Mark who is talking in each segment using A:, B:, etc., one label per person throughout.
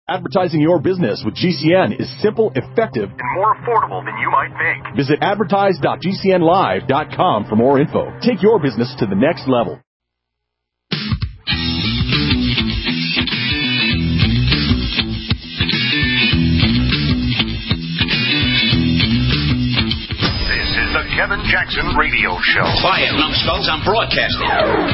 A: Advertising your business with GCN is simple, effective,
B: and more affordable than you might think.
A: Visit advertise.gcnlive.com for more info. Take your business to the next level.
B: This is the Kevin Jackson Radio Show.
C: Quiet, numbskulls, I'm broadcasting.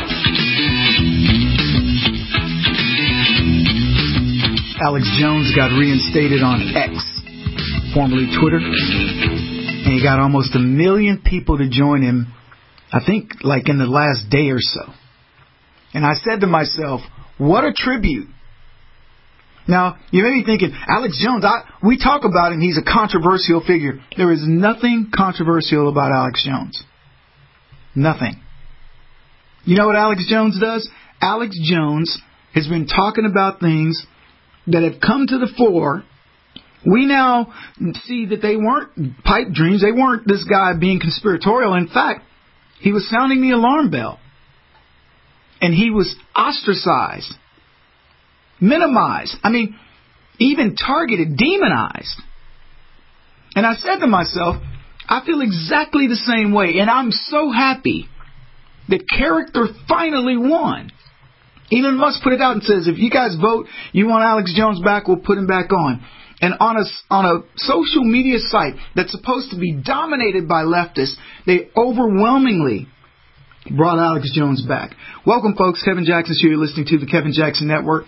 D: Alex Jones got reinstated on X, formerly Twitter, and he got almost 1 million people to join him, I think like in the last day or so. And I said to myself, what a tribute. Now, you may be thinking, Alex Jones, we talk about him, he's a controversial figure. There is nothing controversial about Alex Jones. Nothing. You know what Alex Jones does? Alex Jones has been talking about things that have come to the fore. We now see that they weren't pipe dreams. They weren't this guy being conspiratorial. In fact, he was sounding the alarm bell. And he was ostracized, minimized. I mean, even targeted, demonized. And I said to myself, I feel exactly the same way. And I'm so happy that character finally won. Elon Musk put it out and says, if you guys vote, you want Alex Jones back, we'll put him back on. And on a social media site that's supposed to be dominated by leftists, they overwhelmingly brought Alex Jones back. Welcome, folks. Kevin Jackson here. You're listening to the Kevin Jackson Network,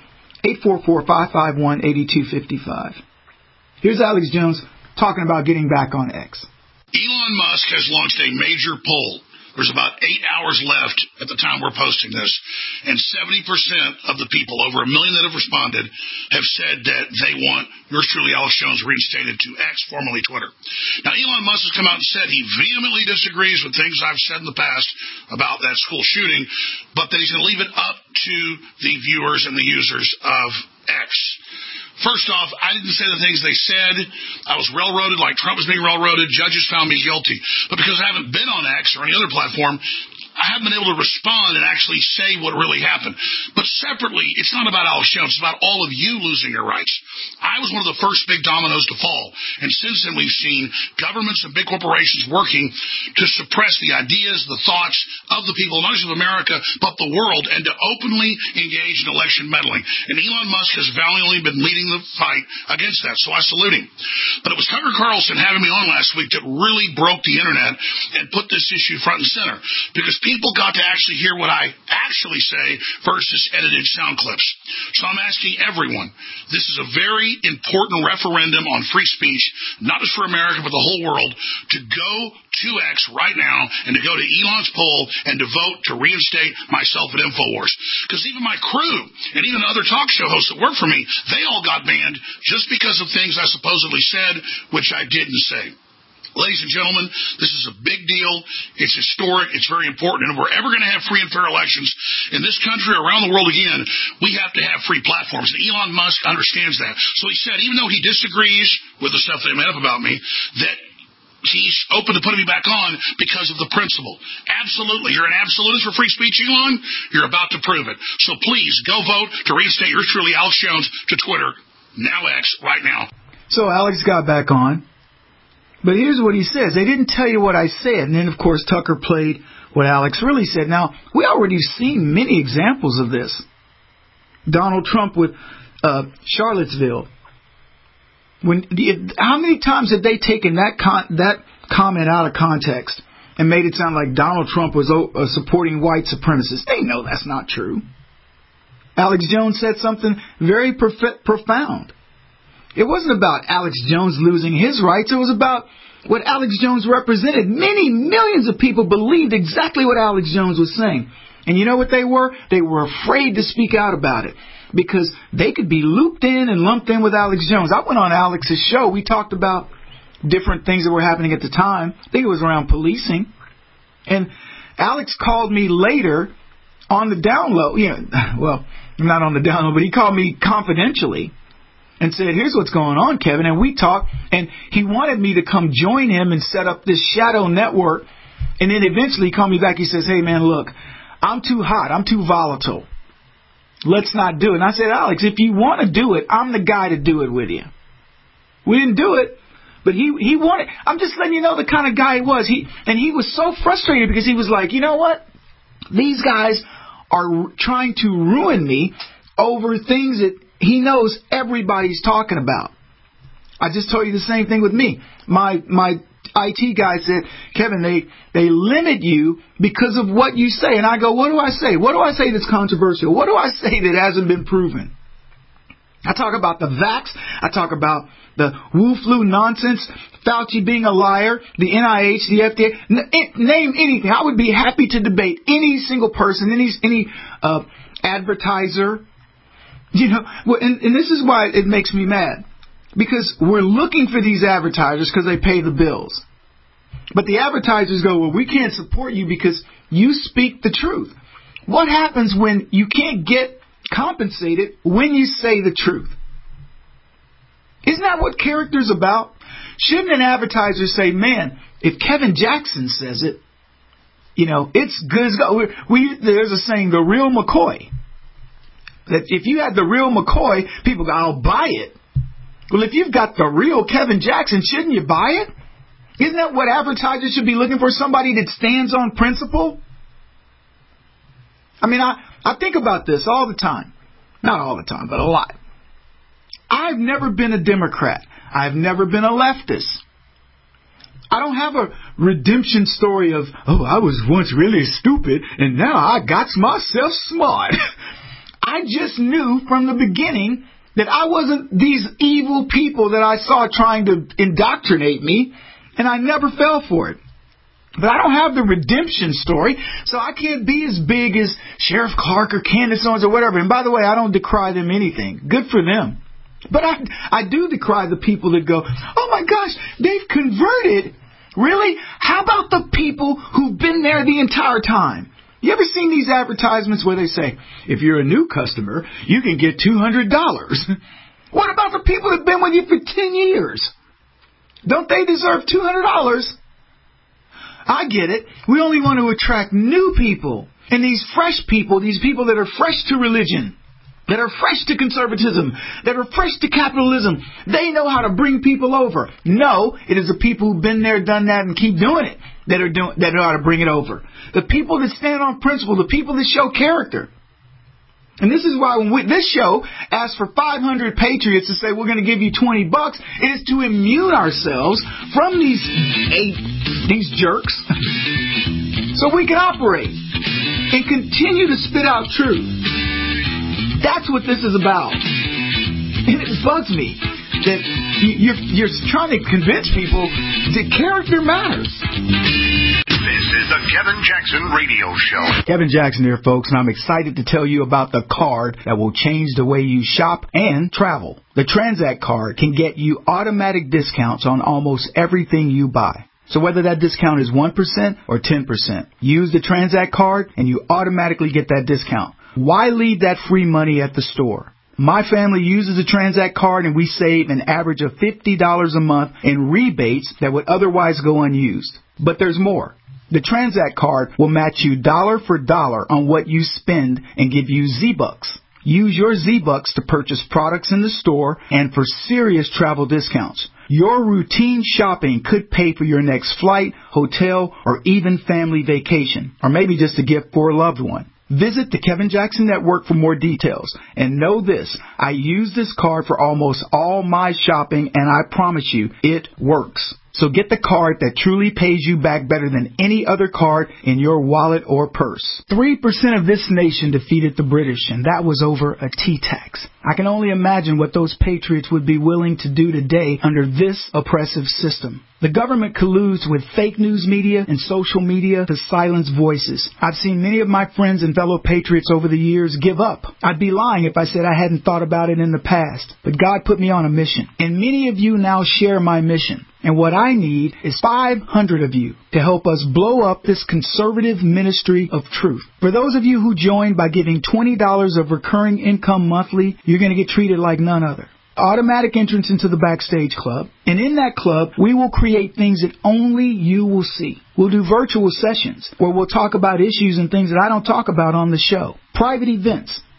D: 844-551-8255. Here's Alex Jones talking about getting back on X.
E: Elon Musk has launched a major poll. There's about 8 hours left at the time we're posting this, and 70% of the people, over 1 million that have responded, have said that they want yours truly, Alex Jones, reinstated to X, formerly Twitter. Now, Elon Musk has come out and said he vehemently disagrees with things I've said in the past about that school shooting, but that he's going to leave it up to the viewers and the users of X. First off, I didn't say the things they said. I was railroaded like Trump was being railroaded. Judges found me guilty. But because I haven't been on X or any other platform, I haven't been able to respond and actually say what really happened. But separately, it's not about Alex Jones. It's about all of you losing your rights. I was one of the first big dominoes to fall. And since then, we've seen governments and big corporations working to suppress the ideas, the thoughts of the people, not just of America, but the world, and to openly engage in election meddling. And Elon Musk has valiantly been leading the fight against that, so I salute him. But it was Tucker Carlson having me on last week that really broke the internet and put this issue front and center. Because people got to actually hear what I actually say versus edited sound clips. So I'm asking everyone, this is a very important referendum on free speech, not just for America, but the whole world, to go to X right now and to go to Elon's poll and to vote to reinstate myself at InfoWars. Because even my crew and even other talk show hosts that work for me, they all got banned just because of things I supposedly said, which I didn't say. Ladies and gentlemen, this is a big deal. It's historic. It's very important. And if we're ever going to have free and fair elections in this country or around the world again, we have to have free platforms. And Elon Musk understands that. So he said, even though he disagrees with the stuff they made up about me, that he's open to putting me back on because of the principle. Absolutely. You're an absolutist for free speech, Elon. You're about to prove it. So please, go vote to reinstate yours truly, Alex Jones, to Twitter, now X, right now.
D: So Alex got back on. But here's what he says. They didn't tell you what I said. And then, of course, Tucker played what Alex really said. Now, we already seen many examples of this. Donald Trump with Charlottesville. How many times have they taken that comment out of context and made it sound like Donald Trump was supporting white supremacists? They know that's not true. Alex Jones said something very profound. It wasn't about Alex Jones losing his rights. It was about what Alex Jones represented. Many millions of people believed exactly what Alex Jones was saying. And you know what they were? They were afraid to speak out about it because they could be looped in and lumped in with Alex Jones. I went on Alex's show. We talked about different things that were happening at the time. I think it was around policing. And Alex called me later on the down low. Well, not on the down low, but he called me confidentially and said, here's what's going on, Kevin. And we talked, and he wanted me to come join him and set up this shadow network. And then eventually he called me back. He says, hey, man, look, I'm too hot. I'm too volatile. let's not do it. And I said, Alex, if you want to do it, I'm the guy to do it with you. We didn't do it, but he wanted. I'm just letting you know the kind of guy he was. He was so frustrated because he was like, you know what? These guys are trying to ruin me over things that he knows everybody's talking about. I just told you the same thing with me. My IT guy said, Kevin, they limit you because of what you say. And I go, what do I say? What do I say that's controversial? What do I say that hasn't been proven? I talk about the vax. I talk about the Wu-flu nonsense, Fauci being a liar, the NIH, the FDA. Name anything. I would be happy to debate any single person, any advertiser. You know, and this is why it makes me mad. Because we're looking for these advertisers because they pay the bills. But the advertisers go, well, we can't support you because you speak the truth. What happens when you can't get compensated when you say the truth? Isn't that what character's about? Shouldn't an advertiser say, man, if Kevin Jackson says it, you know, it's good as go. There's a saying, the real McCoy. That if you had the real McCoy, people go, I'll buy it. Well, if you've got the real Kevin Jackson, shouldn't you buy it? Isn't that what advertisers should be looking for? Somebody that stands on principle? I mean, I think about this all the time. Not all the time, but a lot. I've never been a Democrat. I've never been a leftist. I don't have a redemption story of, oh, I was once really stupid and now I got myself smart. I just knew from the beginning that I wasn't these evil people that I saw trying to indoctrinate me, and I never fell for it. But I don't have the redemption story, so I can't be as big as Sheriff Clark or Candace Owens or whatever. And by the way, I don't decry them anything. Good for them. But I do decry the people that go, oh my gosh, they've converted. Really? How about the people who've been there the entire time? You ever seen these advertisements where they say, if you're a new customer, you can get $200. What about the people that have been with you for 10 years? Don't they deserve $200? I get it. We only want to attract new people. And these fresh people, these people that are fresh to religion, that are fresh to conservatism, that are fresh to capitalism, they know how to bring people over. No, it is the people who've been there, done that, and keep doing it that know how to bring it over. The people that stand on principle, the people that show character. And this is why when this show asks for 500 patriots to say we're going to give you $20, it is to immune ourselves from these jerks so we can operate and continue to spit out truth. That's what this is about. And it bugs me that you're trying to convince people that character matters.
B: This is the Kevin Jackson Radio Show.
D: Kevin Jackson here, folks, and I'm excited to tell you about the card that will change the way you shop and travel. The Transact card can get you automatic discounts on almost everything you buy. So whether that discount is 1% or 10%, use the Transact card and you automatically get that discount. Why leave that free money at the store? My family uses a Transact card and we save an average of $50 a month in rebates that would otherwise go unused. But there's more. The Transact card will match you dollar for dollar on what you spend and give you Z-Bucks. Use your Z-Bucks to purchase products in the store and for serious travel discounts. Your routine shopping could pay for your next flight, hotel, or even family vacation, or maybe just a gift for a loved one. Visit the Kevin Jackson Network for more details. And know this, I use this card for almost all my shopping, and I promise you, it works. So get the card that truly pays you back better than any other card in your wallet or purse. 3% of this nation defeated the British, and that was over a tea tax. I can only imagine what those patriots would be willing to do today under this oppressive system. The government colludes with fake news media and social media to silence voices. I've seen many of my friends and fellow patriots over the years give up. I'd be lying if I said I hadn't thought about it in the past. But God put me on a mission. And many of you now share my mission. And what I need is 500 of you to help us blow up this conservative ministry of truth. For those of you who join by giving $20 of recurring income monthly, you're going to get treated like none other. Automatic entrance into the Backstage Club. And in that club, we will create things that only you will see. We'll do virtual sessions where we'll talk about issues and things that I don't talk about on the show. Private events.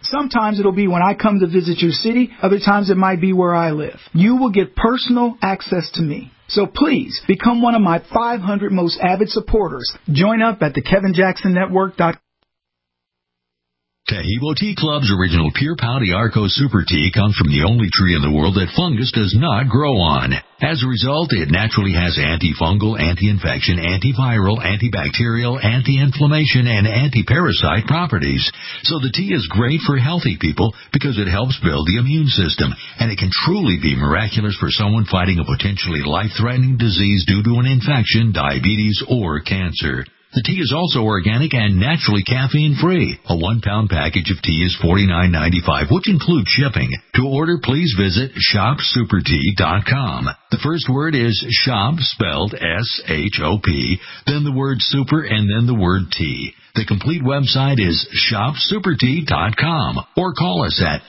D: Sometimes it'll be when I come to visit your city. Other times it might be where I live. You will get personal access to me. So please, become one of my 500 most avid supporters. Join up at thekevinjacksonnetwork.com.
F: Taheebo Tea Club's original Pure Pouty Arco Super Tea comes from the only tree in the world that fungus does not grow on. As a result, it naturally has antifungal, anti-infection, antiviral, antibacterial, anti-inflammation, and anti-parasite properties. So the tea is great for healthy people because it helps build the immune system, and it can truly be miraculous for someone fighting a potentially life-threatening disease due to an infection, diabetes, or cancer. The tea is also organic and naturally caffeine-free. A 1-pound package of tea is $49.95, which includes shipping. To order, please visit shopsupertea.com. The first word is shop, spelled S-H-O-P, then the word super, and then the word tea. The complete website is shopsupertea.com, or call us at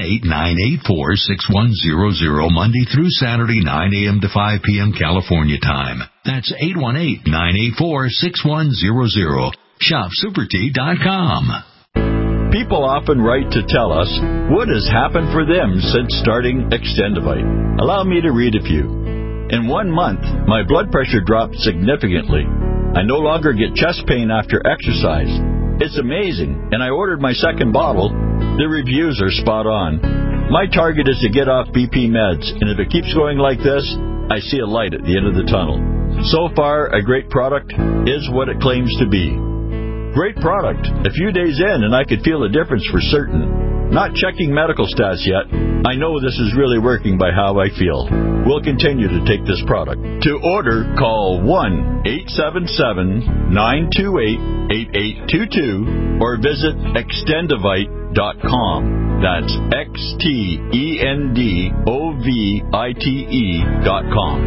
F: 818-984-6100 Monday through Saturday, 9 a.m. to 5 p.m. California time. That's 818-984-6100. shopsupertea.com.
G: People often write to tell us what has happened for them since starting Extendivite. Allow me to read a few. In 1 month, my blood pressure dropped significantly. I no longer get chest pain after exercise. It's amazing, and I ordered my second bottle. The reviews are spot on. My target is to get off BP meds, and if it keeps going like this, I see a light at the end of the tunnel. So far, a great product is what it claims to be. Great product. A few days in, and I could feel a difference for certain. Not checking medical stats yet. I know this is really working by how I feel. We'll continue to take this product. To order, call 1-877-928-8822 or visit Extendivite.com. That's Extendovite.com.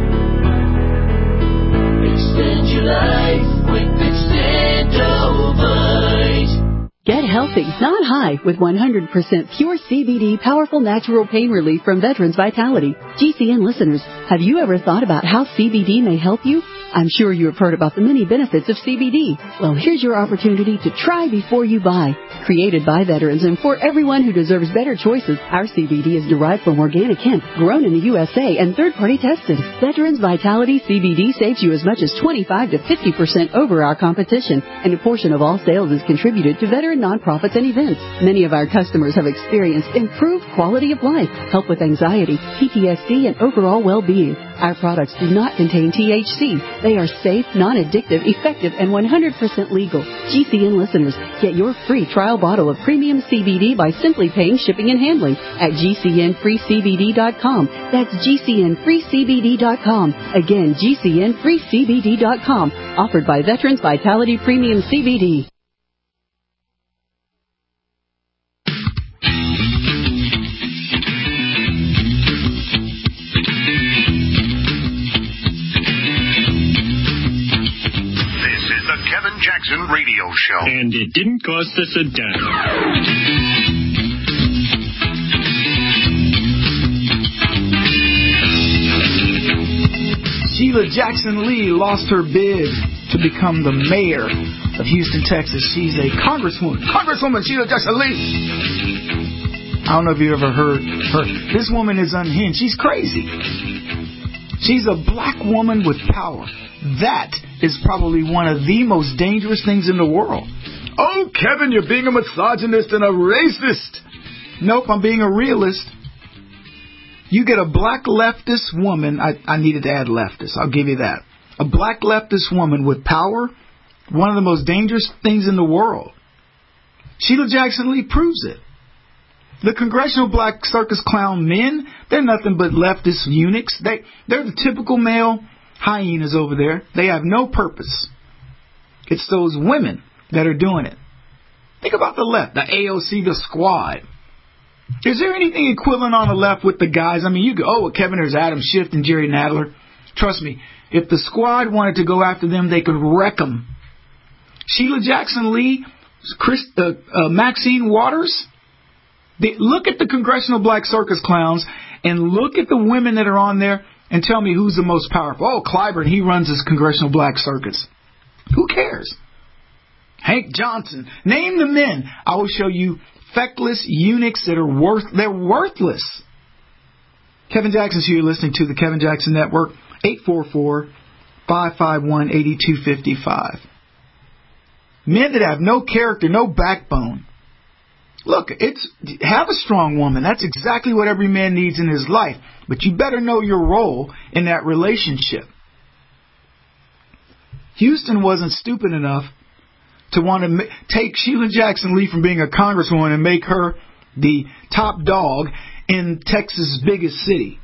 H: Extend your life with Extendovite.
I: Get healthy, not high, with 100% pure CBD powerful natural pain relief from Veterans Vitality. GCN listeners, have you ever thought about how CBD may help you? I'm sure you have heard about the many benefits of CBD. Well, here's your opportunity to try before you buy. Created by veterans and for everyone who deserves better choices, our CBD is derived from organic hemp, grown in the USA, and third-party tested. Veterans Vitality CBD saves you as much as 25 to 50% over our competition, and a portion of all sales is contributed to veteran nonprofits and events. Many of our customers have experienced improved quality of life, help with anxiety, PTSD, and overall well-being. Our products do not contain THC. They are safe, non-addictive, effective, and 100% legal. GCN listeners, get your free trial bottle of premium CBD by simply paying shipping and handling at GCNFreeCBD.com. That's GCNFreeCBD.com. Again, GCNFreeCBD.com. Offered by Veterans Vitality Premium CBD.
B: Kevin Jackson Radio Show.
J: And it didn't cost us a dime.
D: Sheila Jackson Lee lost her bid to become the mayor of Houston, Texas. She's a Congresswoman Sheila Jackson Lee. I don't know if you ever heard her. This woman is unhinged. She's crazy. She's a black woman with power. That is probably one of the most dangerous things in the world. Oh, Kevin, you're being a misogynist and a racist. Nope, I'm being a realist. You get a black leftist woman. I needed to add leftist. I'll give you that. A black leftist woman with power, one of the most dangerous things in the world. Sheila Jackson Lee proves it. The Congressional Black Circus Clown men, they're nothing but leftist eunuchs. They're the typical male hyenas over there. They have no purpose. It's those women that are doing it. Think about the left, the AOC, the squad. Is there anything equivalent on the left with the guys? I mean, you go, oh, well, Kevin, there's Adam Schiff and Jerry Nadler. Trust me, if the squad wanted to go after them, they could wreck them. Sheila Jackson Lee, Maxine Waters. Look at the Congressional Black Circus Clowns and look at the women that are on there. And tell me who's the most powerful. Oh, Clyburn, he runs his Congressional Black Circus. Who cares? Hank Johnson. Name the men. I will show you feckless eunuchs that are they're worthless. Kevin Jackson's here. You're listening to the Kevin Jackson Network. 844-551-8255. Men that have no character, no backbone. Look, have a strong woman. That's exactly what every man needs in his life. But you better know your role in that relationship. Houston wasn't stupid enough to want to take Sheila Jackson Lee from being a congresswoman and make her the top dog in Texas' biggest city.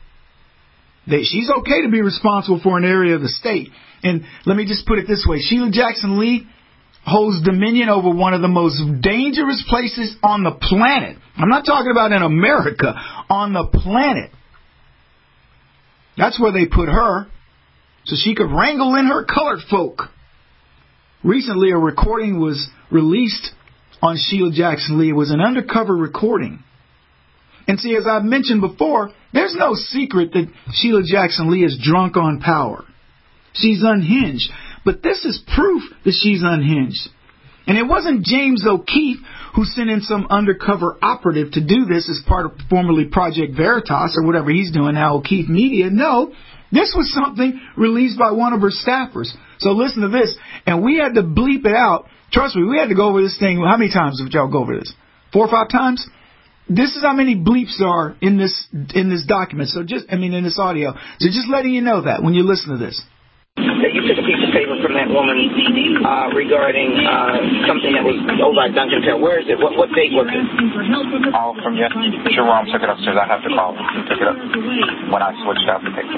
D: She's okay to be responsible for an area of the state. And let me just put it this way. Sheila Jackson Lee holds dominion over one of the most dangerous places on the planet. I'm not talking about in America, on the planet. That's where they put her, so she could wrangle in her colored folk. Recently, a recording was released on Sheila Jackson Lee. It was an undercover recording. And see, as I've mentioned before, there's no secret that Sheila Jackson Lee is drunk on power. She's unhinged. But this is proof that she's unhinged. And it wasn't James O'Keefe who sent in some undercover operative to do this as part of formerly Project Veritas or whatever he's doing now, O'Keefe Media. No, this was something released by one of her staffers. So listen to this. And we had to bleep it out. Trust me, we had to go over this thing. How many times did y'all go over this? 4 or 5 times? This is how many bleeps are in this document. So in this audio. So just letting you know that when you listen to this.
K: You took a piece of paper from that woman regarding something that was over at Duncan Tail. Where is it? What date was it?
L: Oh, from yesterday. Jerome took it upstairs. I have to call him. He took it up when I switched out the paper.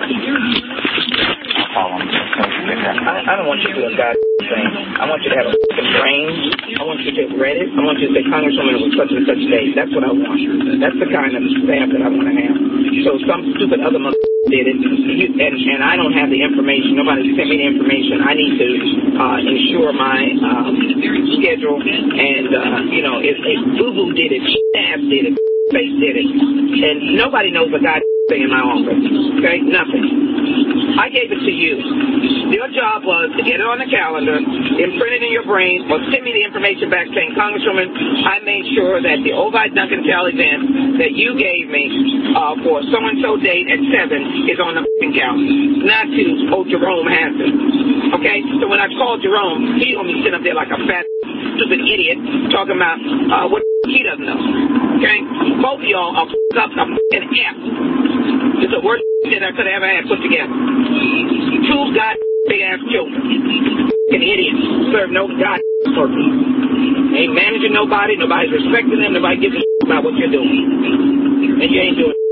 L: I'll call him.
K: I don't want you to do a goddamn thing. I want you to have a fucking brain. I want you to have read it. I want you to say, Congresswoman, it was such and such date. That's what I want. That's the kind of stamp that I want to have. So some stupid other mother did it, and I don't have the information. Nobody sent me the information. I need to ensure my schedule. And, if Boo-Boo did it, Ass did it, Face did it. And nobody knows a goddamn thing in my office. Okay? Nothing. I gave it to you. Your job was to get it on the calendar, imprint it in your brain, or send me the information back saying, Congresswoman, I made sure that the Ovi Duncan Cal event that you gave me for so-and-so date at 7 is on the calendar. Not to, Jerome has it. Okay? So when I called Jerome, he don't be sitting up there like a fat, stupid idiot talking about what he doesn't know. Okay? Both of y'all are up an F. It's the worst that I could have ever had put together. 2 big-ass children. An idiot. Serve no purpose. Ain't managing nobody. Nobody's respecting them. Nobody gives a about what you're doing. And you ain't doing it.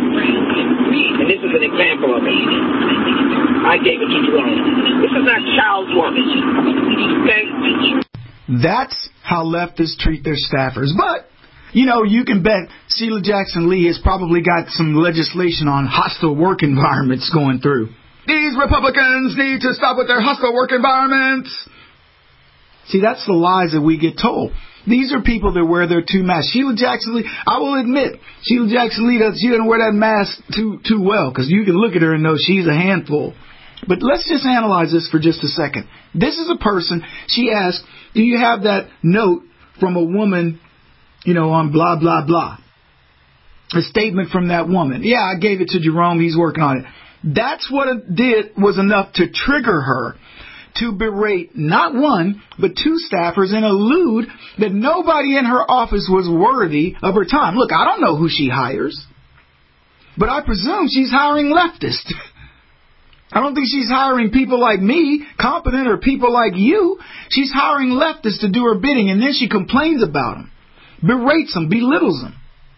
K: And this is an example of it. I gave it to Jerome. This is not child's work. Okay?
D: That's how leftists treat their staffers. But you can bet Sheila Jackson Lee has probably got some legislation on hostile work environments going through. These Republicans need to stop with their hostile work environments. See, that's the lies that we get told. These are people that wear their 2 masks. Sheila Jackson Lee, I will admit, Sheila Jackson Lee she doesn't wear that mask too well, because you can look at her and know she's a handful. But let's just analyze this for just a second. This is a person, she asked, do you have that note from a woman, on blah, blah, blah? A statement from that woman. Yeah, I gave it to Jerome. He's working on it. That's what it did was enough to trigger her to berate not 1, but 2 staffers and allude that nobody in her office was worthy of her time. Look, I don't know who she hires, but I presume she's hiring leftists. I don't think she's hiring people like me, competent, or people like you. She's hiring leftists to do her bidding, and then she complains about them, berates them, belittles them.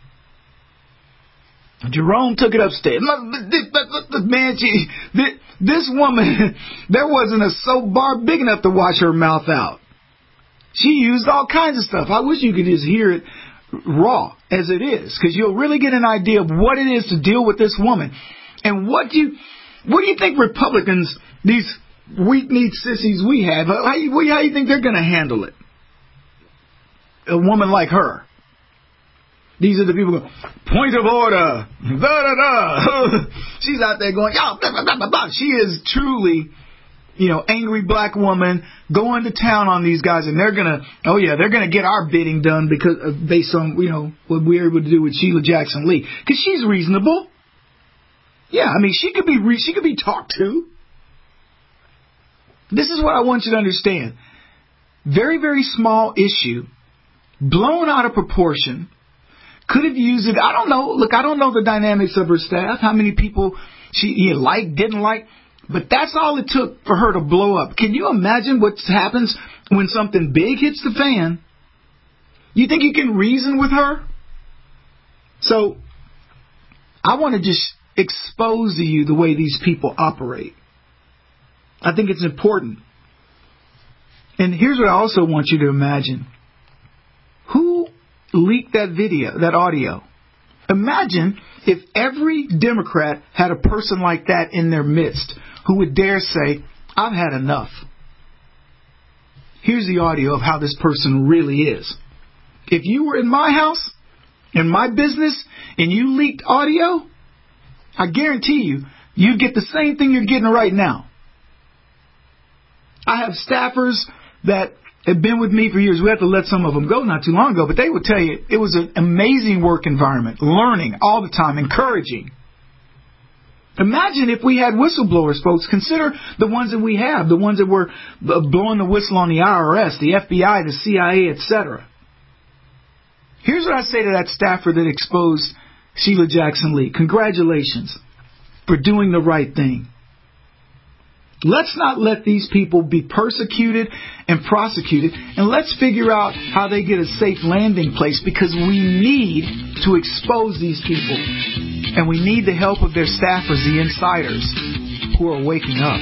D: Jerome took it upstairs. Man, this woman, there wasn't a soap bar big enough to wash her mouth out. She used all kinds of stuff. I wish you could just hear it raw as it is, because you'll really get an idea of what it is to deal with this woman. And what do you think Republicans, these weak-kneed sissies we have, how do you think they're going to handle it? A woman like her. These are the people going, point of order, da-da-da. She's out there going, blah, blah, blah, blah, blah. She is truly angry black woman going to town on these guys, and they're gonna get our bidding done based on what we were able to do with Sheila Jackson Lee, because she's reasonable. Yeah, I mean she could be talked to. This is what I want you to understand. Very, very small issue, blown out of proportion. Could have used it. I don't know. Look, I don't know the dynamics of her staff, how many people she liked, didn't like. But that's all it took for her to blow up. Can you imagine what happens when something big hits the fan? You think you can reason with her? So, I want to just expose to you the way these people operate. I think it's important. And here's what I also want you to imagine. Who leaked that video, that audio? Imagine if every Democrat had a person like that in their midst who would dare say, I've had enough. Here's the audio of how this person really is. If you were in my house, in my business, and you leaked audio, I guarantee you'd get the same thing you're getting right now. I have staffers that have been with me for years. We had to let some of them go not too long ago, but they would tell you it was an amazing work environment, learning all the time, encouraging. Imagine if we had whistleblowers, folks. Consider the ones that we have, the ones that were blowing the whistle on the IRS, the FBI, the CIA, etc. Here's what I say to that staffer that exposed Sheila Jackson Lee. Congratulations for doing the right thing. Let's not let these people be persecuted and prosecuted, and let's figure out how they get a safe landing place, because we need to expose these people, and we need the help of their staffers, the insiders, who are waking up.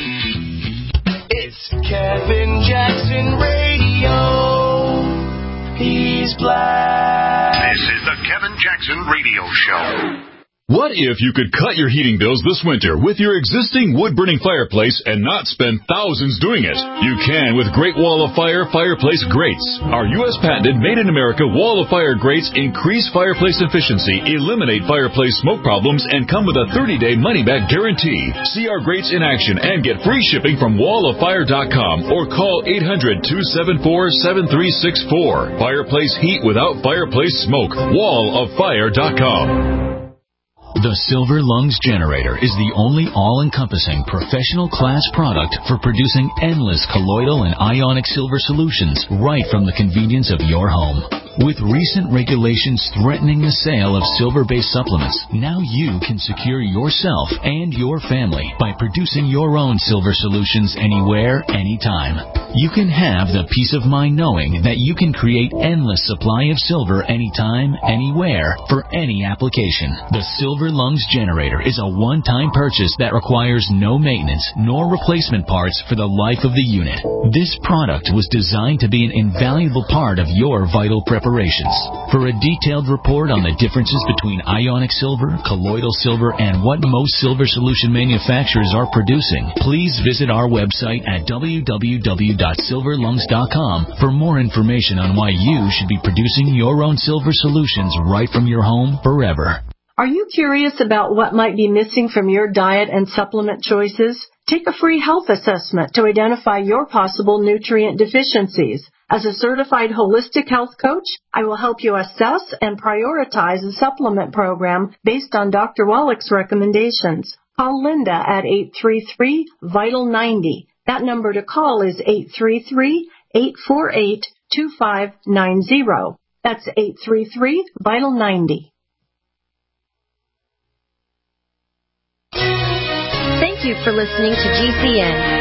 H: It's Kevin Jackson Radio. He's black.
B: This is the Kevin Jackson Radio Show.
M: What if you could cut your heating bills this winter with your existing wood-burning fireplace and not spend thousands doing it? You can with Great Wall of Fire fireplace grates. Our U.S. patented made-in-America Wall of Fire grates increase fireplace efficiency, eliminate fireplace smoke problems, and come with a 30-day money-back guarantee. See our grates in action and get free shipping from walloffire.com or call 800-274-7364. Fireplace heat without fireplace smoke. walloffire.com.
F: The Silver Lungs Generator is the only all-encompassing professional class product for producing endless colloidal and ionic silver solutions right from the convenience of your home. With recent regulations threatening the sale of silver-based supplements, now you can secure yourself and your family by producing your own silver solutions anywhere, anytime. You can have the peace of mind knowing that you can create endless supply of silver anytime, anywhere, for any application. The Silver Lungs Generator is a one-time purchase that requires no maintenance nor replacement parts for the life of the unit. This product was designed to be an invaluable part of your vital preparations. For a detailed report on the differences between ionic silver, colloidal silver, and what most silver solution manufacturers are producing, please visit our website at www.silverlungs.com for more information on why you should be producing your own silver solutions right from your home forever.
N: Are you curious about what might be missing from your diet and supplement choices? Take a free health assessment to identify your possible nutrient deficiencies. As a certified holistic health coach, I will help you assess and prioritize a supplement program based on Dr. Wallach's recommendations. Call Linda at 833-VITAL-90. That number to call is 833-848-2590. That's 833-VITAL-90.
O: Thank you for listening to GCN.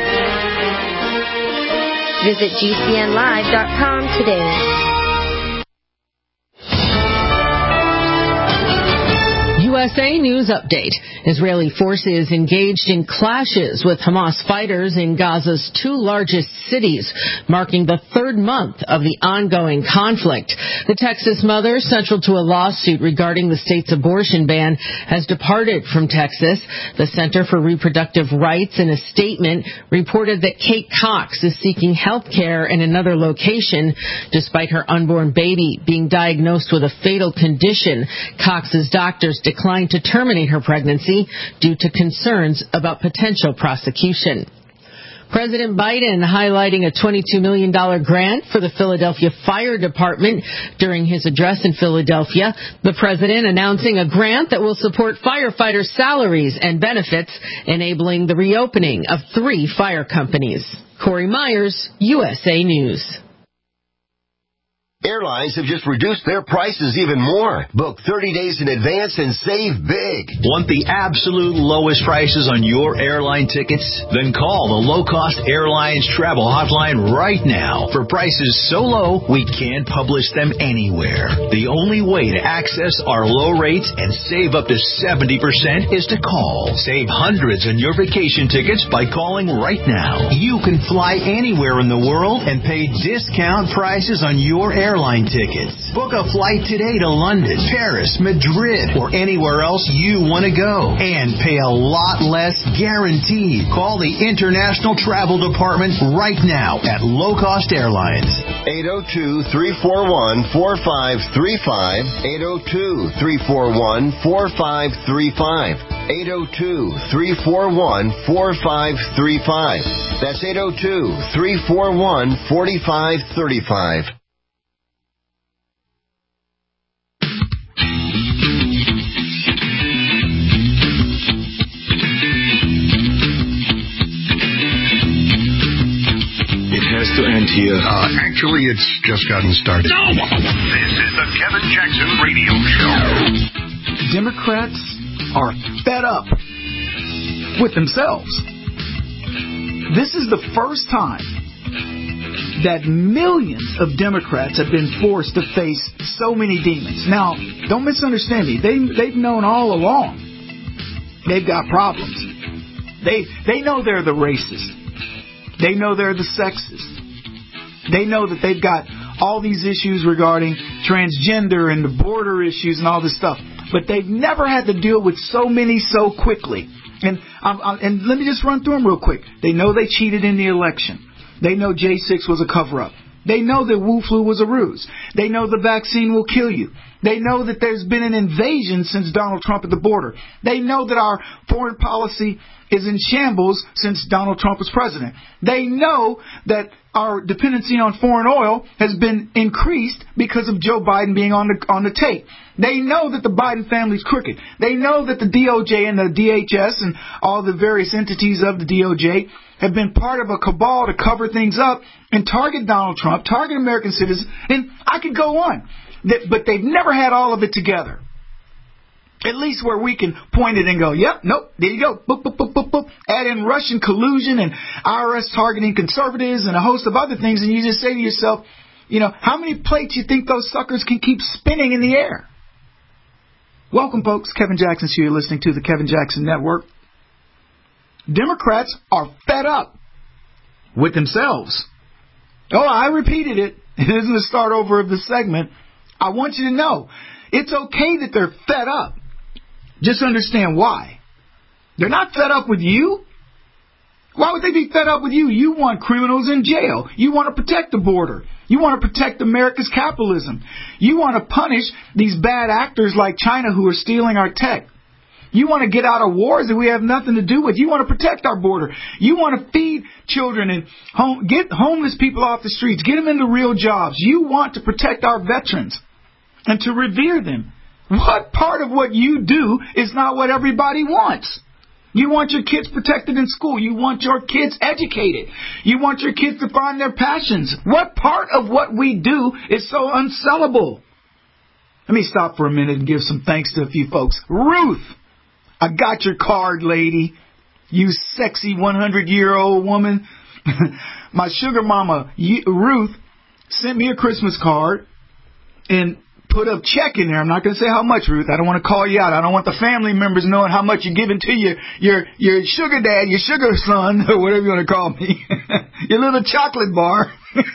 O: Visit GCNlive.com today.
P: USA News Update. Israeli forces engaged in clashes with Hamas fighters in Gaza's two largest cities, marking the third month of the ongoing conflict. The Texas mother, central to a lawsuit regarding the state's abortion ban, has departed from Texas. The Center for Reproductive Rights, in a statement, reported that Kate Cox is seeking health care in another location, despite her unborn baby being diagnosed with a fatal condition. Cox's doctors declined to terminate her pregnancy due to concerns about potential prosecution. President Biden highlighting a $22 million grant for the Philadelphia Fire Department during his address in Philadelphia. The president announcing a grant that will support firefighters' salaries and benefits, enabling the reopening of 3 fire companies. Corey Myers, USA News.
Q: Airlines have just reduced their prices even more. Book 30 days in advance and save big.
C: Want the absolute lowest prices on your airline tickets? Then call the Low Cost Airlines Travel Hotline right now for prices so low we can't publish them anywhere. The only way to access our low rates and save up to 70% is to call. Save hundreds on your vacation tickets by calling right now. You can fly anywhere in the world and pay discount prices on your airline tickets. Book a flight today to London, Paris, Madrid, or anywhere else you want to go. And pay a lot less guaranteed. Call the International Travel Department right now at Low Cost Airlines.
Q: 802-341-4535. 802-341-4535. 802-341-4535. That's 802-341-4535.
R: Has to end here. Actually, it's just gotten started.
B: No! This is the Kevin Jackson Radio Show.
D: Democrats are fed up with themselves. This is the first time that millions of Democrats have been forced to face so many demons. Now, don't misunderstand me. They've known all along they've got problems. They know they're the racist. They know they're the sexist. They know that they've got all these issues regarding transgender and the border issues and all this stuff. But they've never had to deal with so many so quickly. And let me just run through them real quick. They know they cheated in the election. They know J6 was a cover-up. They know that Wu flu was a ruse. They know the vaccine will kill you. They know that there's been an invasion since Donald Trump at the border. They know that our foreign policy is in shambles since Donald Trump was president. They know that our dependency on foreign oil has been increased because of Joe Biden being on the tape. They know that the Biden family's crooked. They know that the DOJ and the DHS and all the various entities of the DOJ have been part of a cabal to cover things up and target Donald Trump, target American citizens, and I could go on. But they've never had all of it together. At least where we can point it and go, yep, nope, there you go. Boop, boop, boop, boop, boop. Add in Russian collusion and IRS targeting conservatives and a host of other things, and you just say to yourself, you know, how many plates you think those suckers can keep spinning in the air? Welcome, folks. Kevin Jackson's here. You're listening to the Kevin Jackson Network. Democrats are fed up with themselves. Oh, I repeated it. It isn't the start over of the segment. I want you to know it's okay that they're fed up. Just understand why. They're not fed up with you. Why would they be fed up with you? You want criminals in jail. You want to protect the border. You want to protect America's capitalism. You want to punish these bad actors like China who are stealing our tech. You want to get out of wars that we have nothing to do with. You want to protect our border. You want to feed children and get homeless people off the streets. Get them into real jobs. You want to protect our veterans and to revere them. What part of what you do is not what everybody wants? You want your kids protected in school. You want your kids educated. You want your kids to find their passions. What part of what we do is so unsellable? Let me stop for a minute and give some thanks to a few folks. Ruth, I got your card, lady. You sexy 100-year-old woman. My sugar mama, Ruth, sent me a Christmas card and put a check in there. I'm not going to say how much, Ruth. I don't want to call you out. I don't want the family members knowing how much you're giving to your sugar dad, your sugar son, or whatever you want to call me. Your little chocolate bar.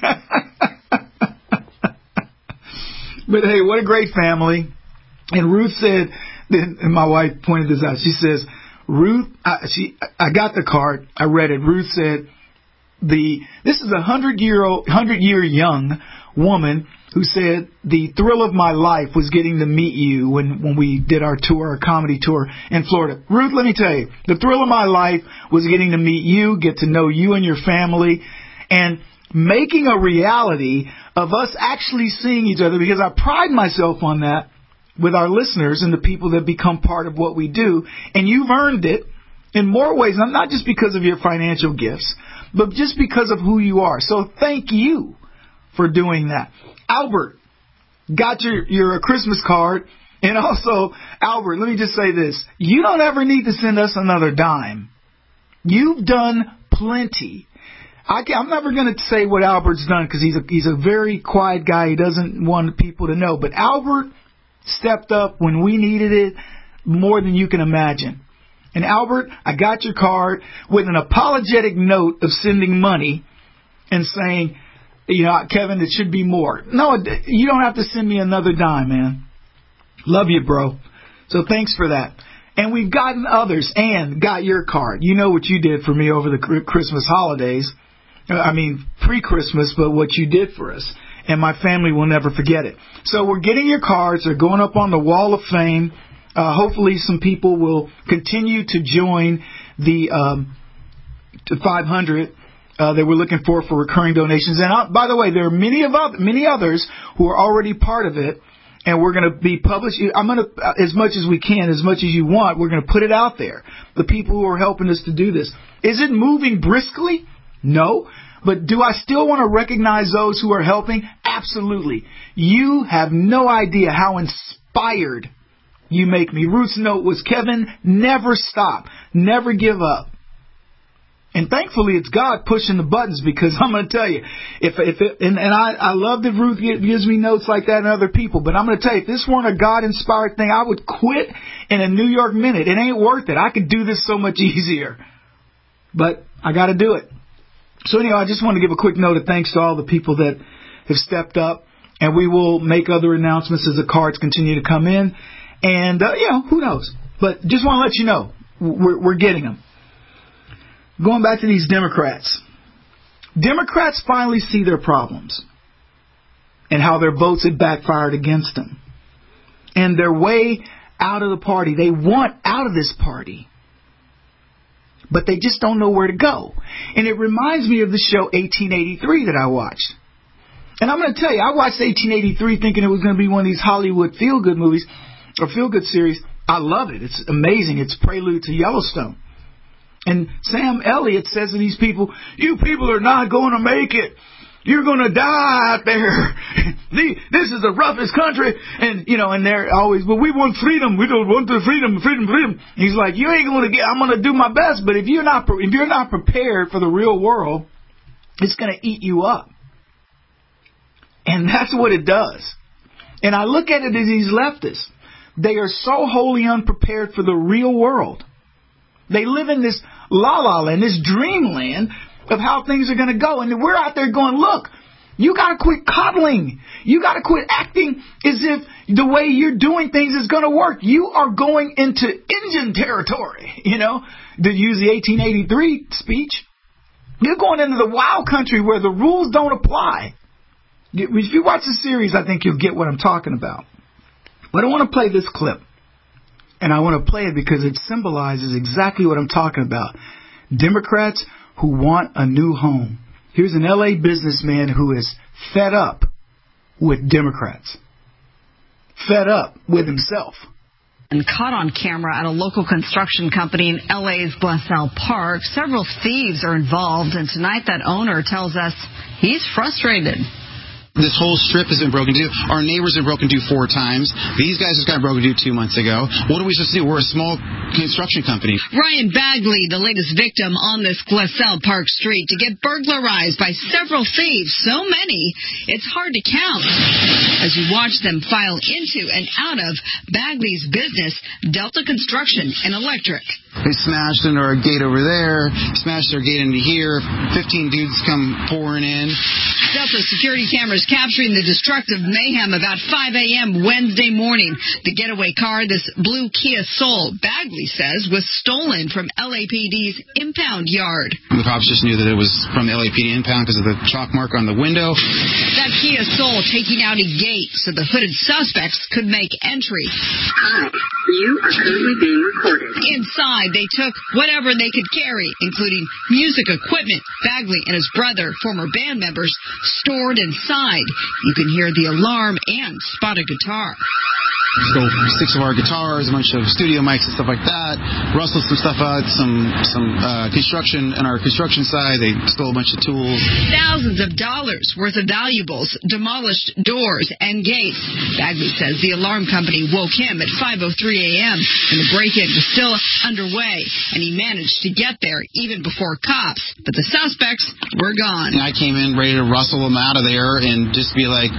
D: But hey, what a great family. And Ruth said, and my wife pointed this out, she says, Ruth, I got the card. I read it. Ruth said, this is a 100-year young woman who said the thrill of my life was getting to meet you when we did our tour, our comedy tour in Florida. Ruth, let me tell you, the thrill of my life was getting to meet you, get to know you and your family, and making a reality of us actually seeing each other, because I pride myself on that with our listeners and the people that become part of what we do. And you've earned it in more ways, not just because of your financial gifts, but just because of who you are. So thank you for doing that. Albert, got your Christmas card. And also, Albert, let me just say this. You don't ever need to send us another dime. You've done plenty. I'm never going to say what Albert's done because he's a very quiet guy. He doesn't want people to know. But Albert stepped up when we needed it more than you can imagine. And Albert, I got your card with an apologetic note of sending money and saying, Kevin, it should be more. No, you don't have to send me another dime, man. Love you, bro. So thanks for that. And we've gotten others and got your card. You know what you did for me over the Christmas holidays. I mean, pre-Christmas, but what you did for us. And my family will never forget it. So we're getting your cards. They're going up on the Wall of Fame. Hopefully some people will continue to join the 500 that we're looking for recurring donations. And by the way, there are many others who are already part of it, and we're going to be publishing. I'm going to, as much as we can, as much as you want, we're going to put it out there. The people who are helping us to do this. Is it moving briskly? No. But do I still want to recognize those who are helping? Absolutely. You have no idea how inspired you make me. Ruth's note was, Kevin, never stop. Never give up. And thankfully, it's God pushing the buttons, because I'm going to tell you, I love that Ruth gives me notes like that and other people, but I'm going to tell you, if this weren't a God-inspired thing, I would quit in a New York minute. It ain't worth it. I could do this so much easier. But I got to do it. So anyhow, I just want to give a quick note of thanks to all the people that have stepped up, and we will make other announcements as the cards continue to come in. And, who knows? But just want to let you know, we're getting them. Going back to these Democrats. Democrats finally see their problems and how their votes had backfired against them. And their way out of the party. They want out of this party, but they just don't know where to go. And it reminds me of the show 1883 that I watched. And I'm going to tell you, I watched 1883 thinking it was going to be one of these Hollywood feel-good movies or feel-good series. I love it. It's amazing. It's prelude to Yellowstone. And Sam Elliott says to these people, you people are not going to make it. You're going to die out there. This is the roughest country. And, and they're always, but we want freedom. We don't want the freedom. He's like, you ain't going to get, I'm going to do my best. But if you're not prepared for the real world, it's going to eat you up. And that's what it does. And I look at it as these leftists. They are so wholly unprepared for the real world. They live in this la-la land, this dreamland of how things are going to go. And we're out there going, look, you got to quit coddling. You got to quit acting as if the way you're doing things is going to work. You are going into Indian territory, to use the 1883 speech. You're going into the wild country where the rules don't apply. If you watch the series, I think you'll get what I'm talking about. But I want to play this clip. And I want to play it because it symbolizes exactly what I'm talking about. Democrats who want a new home. Here's an LA businessman who is fed up with Democrats. Fed up with himself.
S: And caught on camera at a local construction company in LA's Glassell Park. Several thieves are involved, and tonight that owner tells us he's frustrated.
T: This whole strip has been broken into. Our neighbors have broken into 4 times. These guys just got broken into 2 months ago. What are we supposed to do? We're a small construction company.
S: Ryan Bagley, the latest victim on this Glassell Park street, to get burglarized by several thieves. So many, it's hard to count. As you watch them file into and out of Bagley's business, Delta Construction and Electric.
T: They smashed into our gate over there, smashed our gate into here. 15 dudes come pouring in.
S: Delta security cameras capturing the destructive mayhem about 5 a.m. Wednesday morning. The getaway car, this blue Kia Soul, Bagley says, was stolen from LAPD's impound yard.
T: The cops just knew that it was from the LAPD impound because of the chalk mark on the window.
S: That Kia Soul taking out a gate so the hooded suspects could make entry.
U: Hi, you are currently being recorded.
S: Inside, they took whatever they could carry, including music equipment. Bagley and his brother, former band members, stored inside. You can hear the alarm and spot a guitar.
T: Stole 6 of our guitars, a bunch of studio mics and stuff like that. Rustled some stuff out, some construction on our construction side. They stole a bunch of tools.
S: Thousands of dollars worth of valuables, demolished doors and gates. Bagley says the alarm company woke him at 5:03 a.m. and the break-in was still underway, and he managed to get there even before cops. But the suspects were gone.
T: And I came in ready to rustle them out of there and just be like,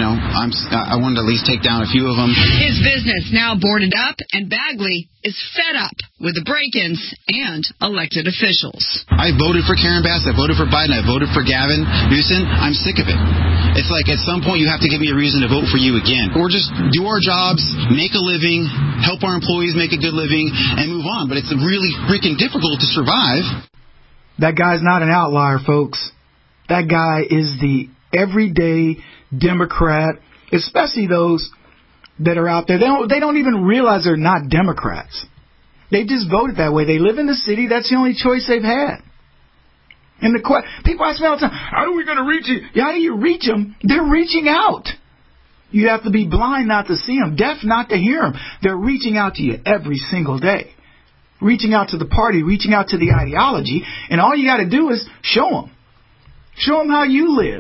T: I wanted to at least take down a few of them.
S: His business now boarded up, and Bagley is fed up with the break-ins and elected officials.
T: I voted for Karen Bass, I voted for Biden, I voted for Gavin Newsom. I'm sick of it. It's like at some point you have to give me a reason to vote for you again. Or just do our jobs, make a living, help our employees make a good living, and move on. But it's really freaking difficult to survive.
D: That guy's not an outlier, folks. That guy is the everyday Democrat, especially those that are out there. They don't even realize they're not Democrats. They just voted that way. They live in the city. That's the only choice they've had. And people ask me all the time, how are we going to reach you? How do you reach them? They're reaching out. You have to be blind not to see them, deaf not to hear them. They're reaching out to you every single day. Reaching out to the party, reaching out to the ideology. And all you got to do is show them. Show them how you live.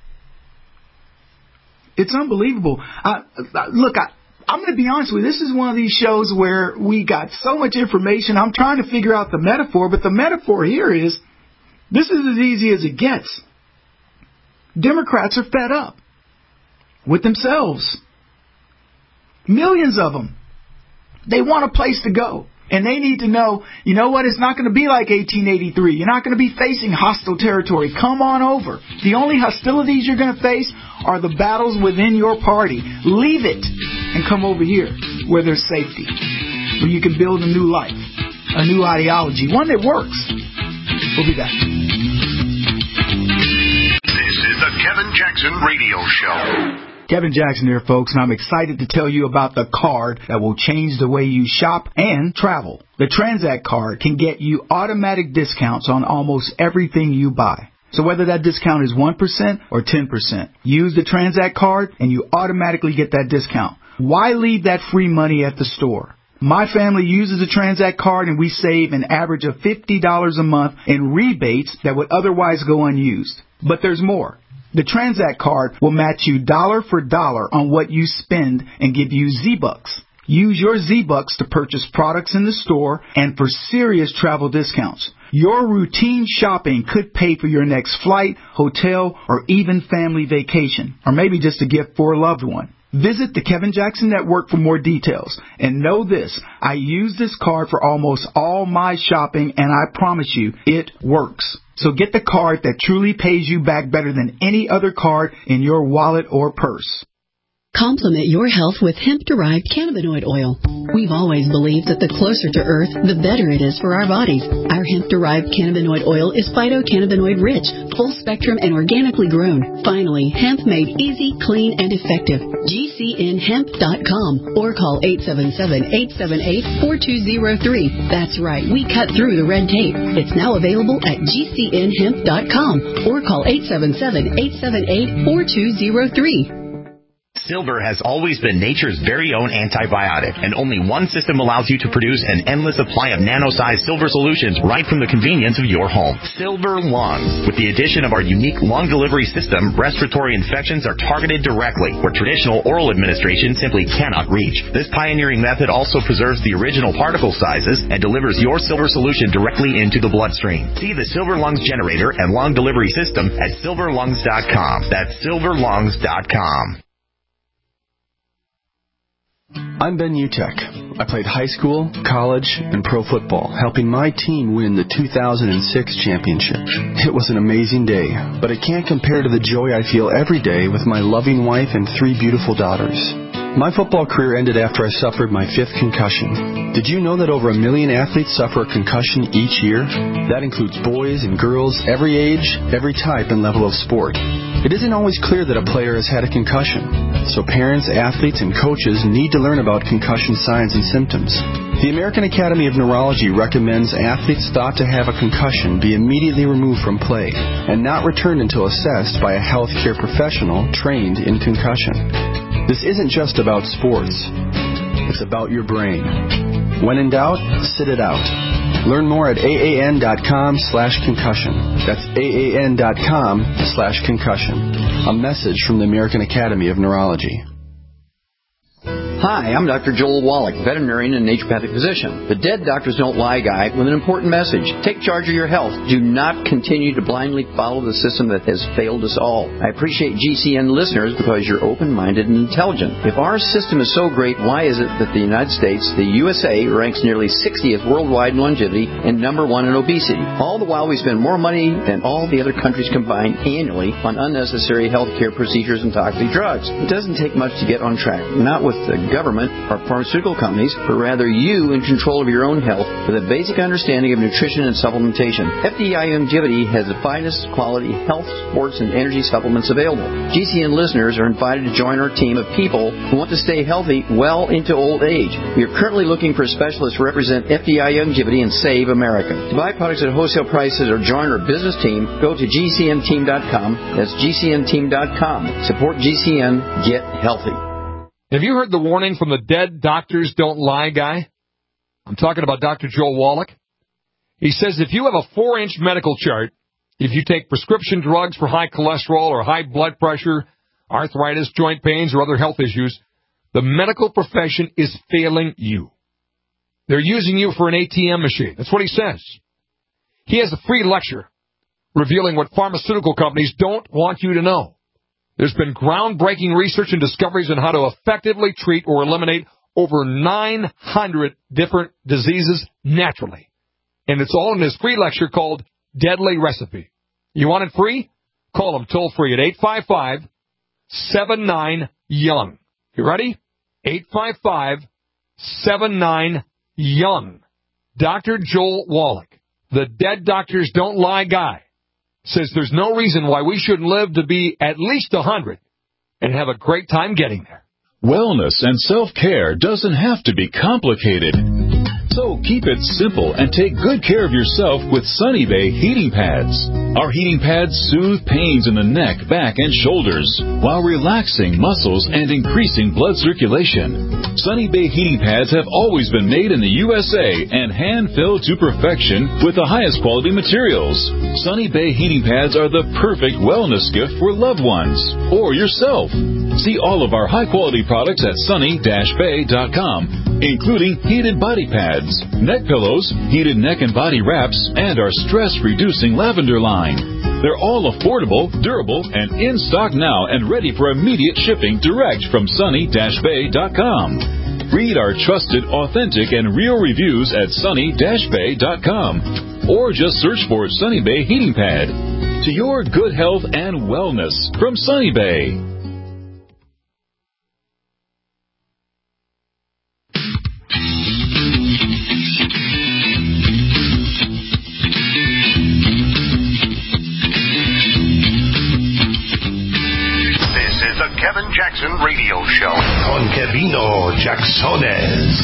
D: It's unbelievable. Look, I'm going to be honest with you. This is one of these shows where we got so much information. I'm trying to figure out the metaphor, but the metaphor here is this is as easy as it gets. Democrats are fed up with themselves. Millions of them. They want a place to go. And they need to know, you know what, it's not going to be like 1883. You're not going to be facing hostile territory. Come on over. The only hostilities you're going to face are the battles within your party. Leave it and come over here where there's safety, where you can build a new life, a new ideology, one that works. We'll be back.
B: This is the Kevin Jackson Radio Show.
D: Kevin Jackson here, folks, and I'm excited to tell you about the card that will change the way you shop and travel. The Transact card can get you automatic discounts on almost everything you buy. So whether that discount is 1% or 10%, use the Transact card and you automatically get that discount. Why leave that free money at the store? My family uses the Transact card and we save an average of $50 a month in rebates that would otherwise go unused. But there's more. The Transact card will match you dollar for dollar on what you spend and give you Z-Bucks. Use your Z-Bucks to purchase products in the store and for serious travel discounts. Your routine shopping could pay for your next flight, hotel, or even family vacation, or maybe just a gift for a loved one. Visit the Kevin Jackson Network for more details. And know this, I use this card for almost all my shopping, and I promise you, it works. So get the card that truly pays you back better than any other card in your wallet or purse.
I: Complement your health with hemp-derived cannabinoid oil. We've always believed that the closer to Earth, the better it is for our bodies. Our hemp-derived cannabinoid oil is phytocannabinoid-rich, full-spectrum, and organically grown. Finally, hemp made easy, clean, and effective. GCNhemp.com or call 877-878-4203. That's right, we cut through the red tape. It's now available at GCNhemp.com or call 877-878-4203.
V: Silver has always been nature's very own antibiotic, and only one system allows you to produce an endless supply of nano-sized silver solutions right from the convenience of your home. Silver Lungs. With the addition of our unique lung delivery system, respiratory infections are targeted directly, where traditional oral administration simply cannot reach. This pioneering method also preserves the original particle sizes and delivers your silver solution directly into the bloodstream. See the Silver Lungs generator and lung delivery system at silverlungs.com. That's silverlungs.com.
A: I'm Ben Utek.
E: I played high school, college, and pro football, helping my team win the 2006 championship. It was an amazing day, but it can't compare to the joy I feel every day with my loving wife and 3 beautiful daughters. My football career ended after I suffered my 5th concussion. Did you know that over 1 million athletes suffer a concussion each year? That includes boys and girls, every age, every type and level of sport. It isn't always clear that a player has had a concussion, so parents, athletes, and coaches need to learn about concussion signs and symptoms. The American Academy of Neurology recommends athletes thought to have a concussion be immediately removed from play and not returned until assessed by a healthcare professional trained in concussion. This isn't just about sports. It's about your brain. When in doubt, sit it out. Learn more at AAN.com/concussion. That's AAN.com/concussion. A message from the American Academy of Neurology.
G: Hi, I'm Dr. Joel Wallach, veterinarian and naturopathic physician. The Dead Doctors Don't Lie guy with an important message. Take charge of your health. Do not continue to blindly follow the system that has failed us all. I appreciate GCN listeners because you're open-minded and intelligent. If our system is so great, why is it that the United States, the USA, ranks nearly 60th worldwide in longevity and number 1 in obesity? All the while we spend more money than all the other countries combined annually on unnecessary health care procedures and toxic drugs. It doesn't take much to get on track. Not with the government or pharmaceutical companies, but rather you in control of your own health with a basic understanding of nutrition and supplementation. FDI Longevity has the finest quality health, sports, and energy supplements available. GCN listeners are invited to join our team of people who want to stay healthy well into old age. We are currently looking for specialists to represent FDI Longevity and Save America. To buy products at wholesale prices or join our business team, go to GCNteam.com. That's GCNteam.com. Support GCN. Get healthy.
W: Have you heard the warning from the Dead Doctors Don't Lie guy? I'm talking about Dr. Joel Wallach. He says if you have a 4-inch medical chart, if you take prescription drugs for high cholesterol or high blood pressure, arthritis, joint pains, or other health issues, the medical profession is failing you. They're using you for an ATM machine. That's what he says. He has a free lecture revealing what pharmaceutical companies don't want you to know. There's been groundbreaking research and discoveries on how to effectively treat or eliminate over 900 different diseases naturally. And it's all in this free lecture called Deadly Recipe. You want it free? Call them toll-free at 855-79-YOUNG. You ready? 855-79-YOUNG. Dr. Joel Wallach, the Dead Doctors Don't Lie guy, says there's no reason why we shouldn't live to be at least 100 and have a great time getting there.
M: Wellness and self-care doesn't have to be complicated. So keep it simple and take good care of yourself with Sunny Bay heating pads. Our heating pads soothe pains in the neck, back, and shoulders while relaxing muscles and increasing blood circulation. Sunny Bay heating pads have always been made in the USA and hand-filled to perfection with the highest quality materials. Sunny Bay heating pads are the perfect wellness gift for loved ones or yourself. See all of our high-quality products at sunny-bay.com, including heated body pads, neck pillows, heated neck and body wraps, and our stress-reducing lavender line. They're all affordable, durable, and in stock now and ready for immediate shipping direct from sunny-bay.com. Read our trusted, authentic, and real reviews at sunny-bay.com or just search for Sunny Bay Heating Pad. To your good health and wellness from Sunny Bay.
B: Kevin Jackson Radio Show. Con Kevino Jacksones.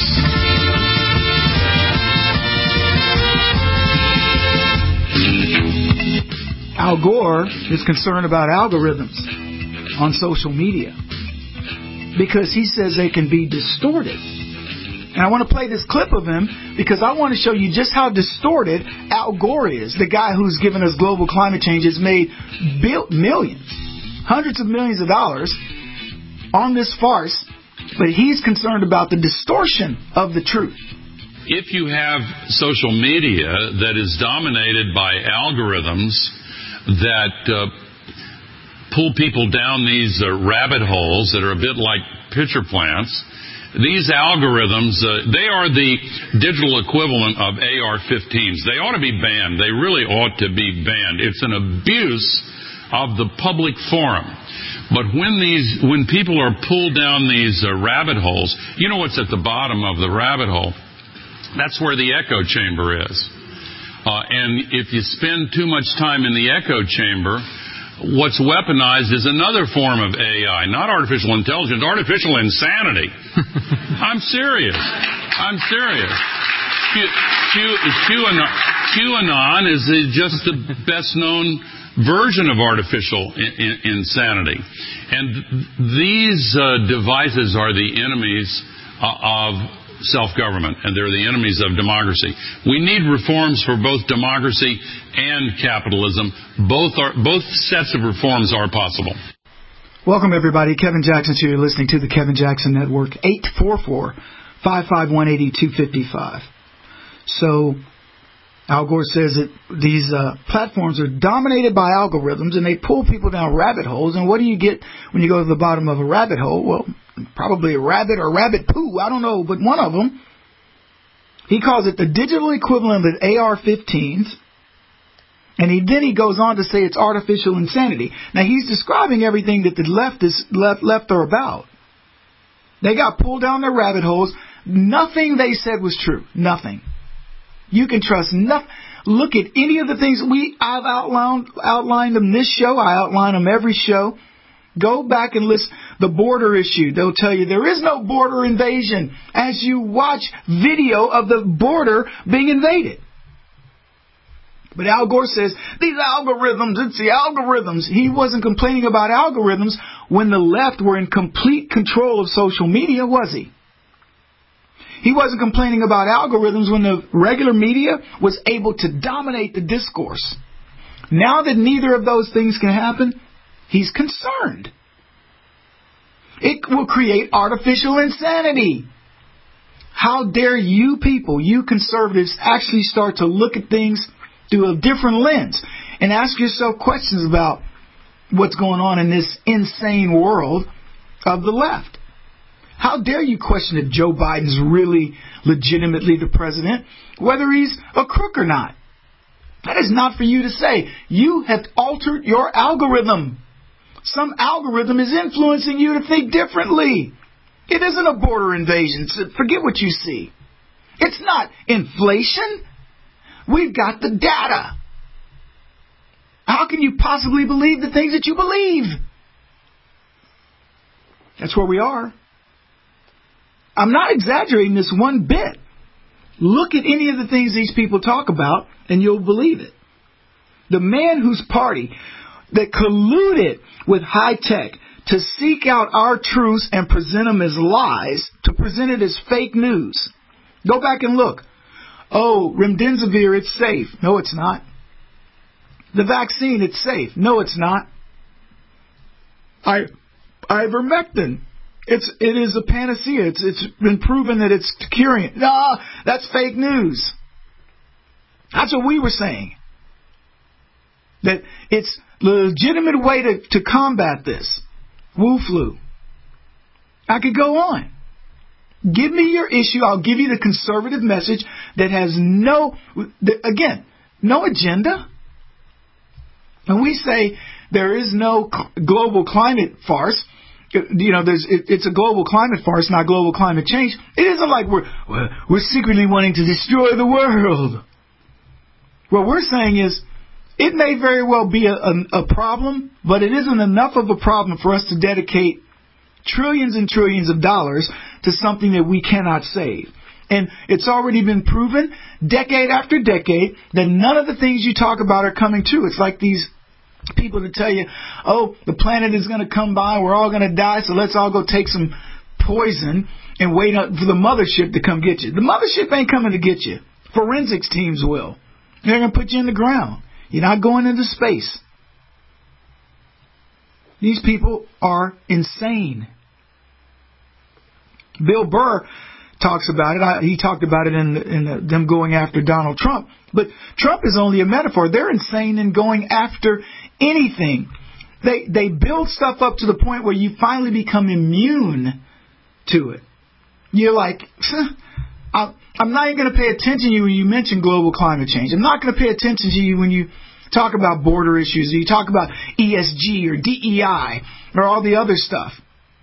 D: Al Gore is concerned about algorithms on social media because he says they can be distorted. And I want to play this clip of him because I want to show you just how distorted Al Gore is. The guy who's given us global climate change has made millions, hundreds of millions of dollars on this farce, but he's concerned about the distortion of the truth.
X: If you have social media that is dominated by algorithms that pull people down these rabbit holes that are a bit like pitcher plants, These algorithms, they are the digital equivalent of AR-15s. They ought to be banned. They really ought to be banned. It's an abuse of the public forum. But when people are pulled down these rabbit holes, you know what's at the bottom of the rabbit hole? That's where the echo chamber is. And if you spend too much time in the echo chamber, what's weaponized is another form of AI, not artificial intelligence, artificial insanity. I'm serious. QAnon is just the best known version of artificial insanity. And these devices are the enemies of self-government, and they're the enemies of democracy. We need reforms for both democracy and capitalism. Both sets of reforms are possible.
D: Welcome, everybody. Kevin Jackson here. You're listening to the Kevin Jackson Network, 844-551-8255. So Al Gore says that these platforms are dominated by algorithms, and they pull people down rabbit holes. And what do you get when you go to the bottom of a rabbit hole? Well, probably a rabbit or rabbit poo. I don't know, but one of them. He calls it the digital equivalent of AR-15s. And then he goes on to say it's artificial insanity. Now, he's describing everything that the left are about. They got pulled down their rabbit holes. Nothing they said was true. Nothing. You can trust nothing. Look at any of the things I've outlined them this show. I outline them every show. Go back and list the border issue. They'll tell you there is no border invasion as you watch video of the border being invaded. But Al Gore says, these algorithms, it's the algorithms. He wasn't complaining about algorithms when the left were in complete control of social media, was he? He wasn't complaining about algorithms when the regular media was able to dominate the discourse. Now that neither of those things can happen, he's concerned. It will create artificial insanity. How dare you people, you conservatives, actually start to look at things through a different lens and ask yourself questions about what's going on in this insane world of the left. How dare you question if Joe Biden's really legitimately the president, whether he's a crook or not? That is not for you to say. You have altered your algorithm. Some algorithm is influencing you to think differently. It isn't a border invasion. So forget what you see. It's not inflation. We've got the data. How can you possibly believe the things that you believe? That's where we are. I'm not exaggerating this one bit. Look at any of the things these people talk about, and you'll believe it. The man whose party that colluded with high tech to seek out our truths and present them as lies, to present it as fake news. Go back and look. Oh, remdesivir, it's safe. No, it's not. The vaccine, it's safe. No, it's not. Ivermectin. It is a panacea. It's been proven that it's curing it. No, that's fake news. That's what we were saying. That it's the legitimate way to combat this. Wu flu. I could go on. Give me your issue. I'll give you the conservative message that has no agenda. And we say there is no global climate farce. It's a global climate farce, not global climate change. It isn't like we're secretly wanting to destroy the world. What we're saying is it may very well be a problem, but it isn't enough of a problem for us to dedicate trillions and trillions of dollars to something that we cannot save. And it's already been proven, decade after decade, that none of the things you talk about are coming true. It's like these people that tell you, oh, the planet is going to come by, we're all going to die, so let's all go take some poison and wait for the mothership to come get you. The mothership ain't coming to get you. Forensics teams will. They're going to put you in the ground. You're not going into space. These people are insane. Bill Burr talks about it. He talked about it in them going after Donald Trump. But Trump is only a metaphor. They're insane in going after anything. They build stuff up to the point where you finally become immune to it. you're like, I'm not even going to pay attention to you when you mention global climate change. I'm not going to pay attention to you when you talk about border issues, or you talk about ESG or DEI or all the other stuff.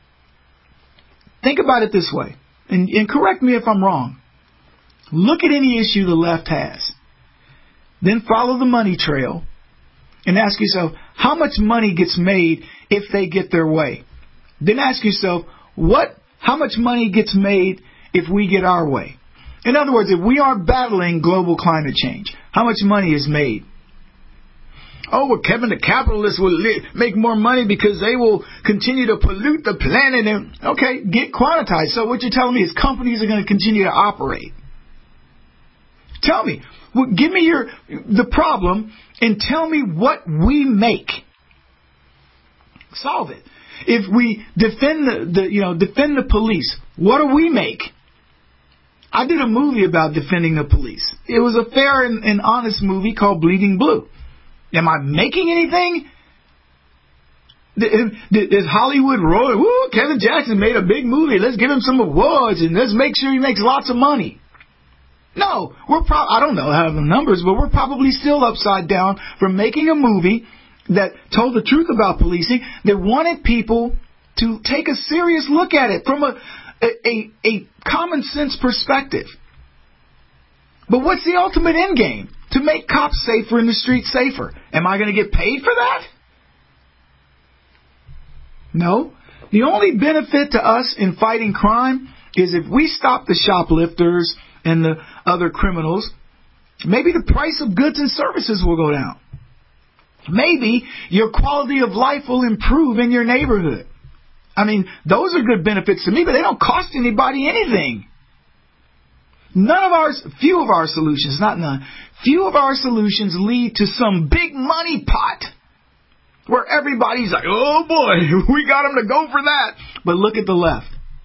D: Think about it this way, and correct me if I'm wrong. Look at any issue the left has. Then follow the money trail and ask yourself, how much money gets made if they get their way? Then ask yourself, how much money gets made if we get our way? In other words, if we are battling global climate change, how much money is made? Oh, well, Kevin, the capitalists will make more money because they will continue to pollute the planet. And okay, get quantized. So what you're telling me is companies are going to continue to operate. Tell me, give me the problem and tell me what we make. Solve it. If we defend the police, what do we make? I did a movie about defending the police. It was a fair and honest movie called Bleeding Blue. Am I making anything? Is Hollywood rolling? Woo, Kevin Jackson made a big movie. Let's give him some awards and let's make sure he makes lots of money. No, I don't know how the numbers, but we're probably still upside down from making a movie that told the truth about policing, that wanted people to take a serious look at it from a common sense perspective. But what's the ultimate end game? To make cops safer in the streets safer. Am I going to get paid for that? No. The only benefit to us in fighting crime is if we stop the shoplifters and the other criminals, maybe the price of goods and services will go down. Maybe your quality of life will improve in your neighborhood. I mean, those are good benefits to me, but they don't cost anybody anything. Few of our solutions lead to some big money pot where everybody's like, oh boy, we got them to go for that. But look at the left.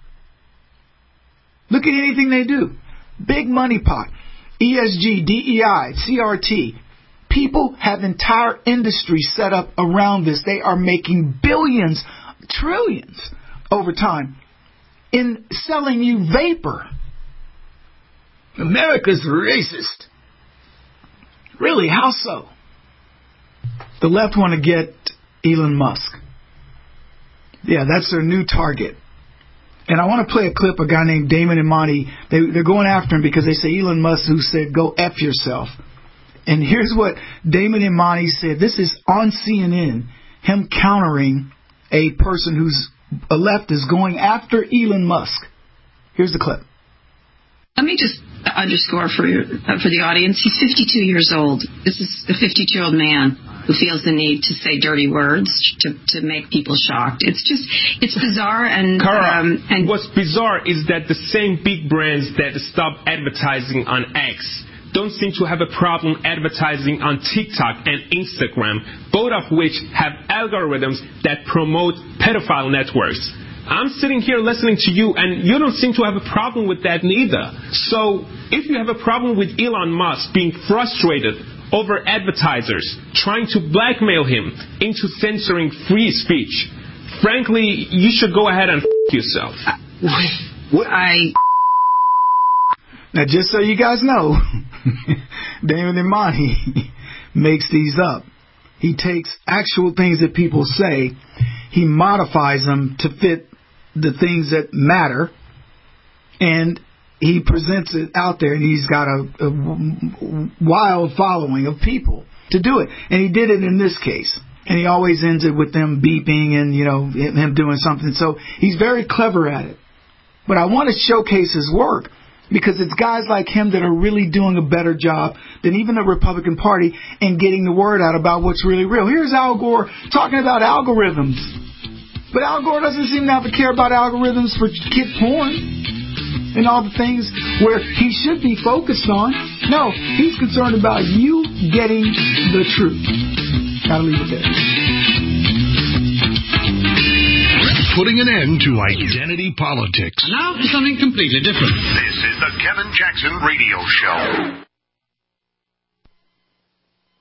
D: Look at anything they do. Big money pot. ESG, DEI, CRT. People have entire industries set up around this. They are making billions, trillions over time in selling you vapor. America's racist. Really, how so? The left want to get Elon Musk. Yeah, that's their new target. And I want to play a clip of a guy named Damon Imani. They're going after him because they say Elon Musk who said, go F yourself. And here's what Damon Imani said. This is on CNN, him countering a person who's a left is going after Elon Musk. Here's the clip.
H: Let me just underscore for the audience. He's 52 years old. This is a 52-year-old man who feels the need to say dirty words to make people shocked. It's bizarre. And
J: what's bizarre is that the same big brands that stop advertising on X don't seem to have a problem advertising on TikTok and Instagram, both of which have algorithms that promote pedophile networks. I'm sitting here listening to you, and you don't seem to have a problem with that neither. So if you have a problem with Elon Musk being frustrated over advertisers trying to blackmail him into censoring free speech, frankly, you should go ahead and yourself.
D: Now, just so you guys know, Damon Imani makes these up. He takes actual things that people say, he modifies them to fit the things that matter, and he presents it out there, and he's got a wild following of people to do it. And he did it in this case. And he always ends it with them beeping and, him doing something. So he's very clever at it. But I want to showcase his work because it's guys like him that are really doing a better job than even the Republican Party in getting the word out about what's really real. Here's Al Gore talking about algorithms. But Al Gore doesn't seem to have to care about algorithms for kid porn and all the things where he should be focused on. No, he's concerned about you getting the truth. Gotta leave it there.
B: Putting an end to identity politics.
K: Now for something completely different.
B: This is the Kevin Jackson Radio Show.